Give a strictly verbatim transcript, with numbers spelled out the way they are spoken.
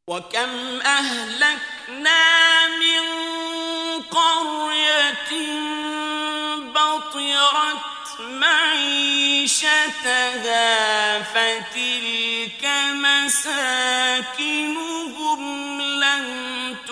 وكم أهلكنا من قرية بطرت معيشتها فتلك مساكنهم لم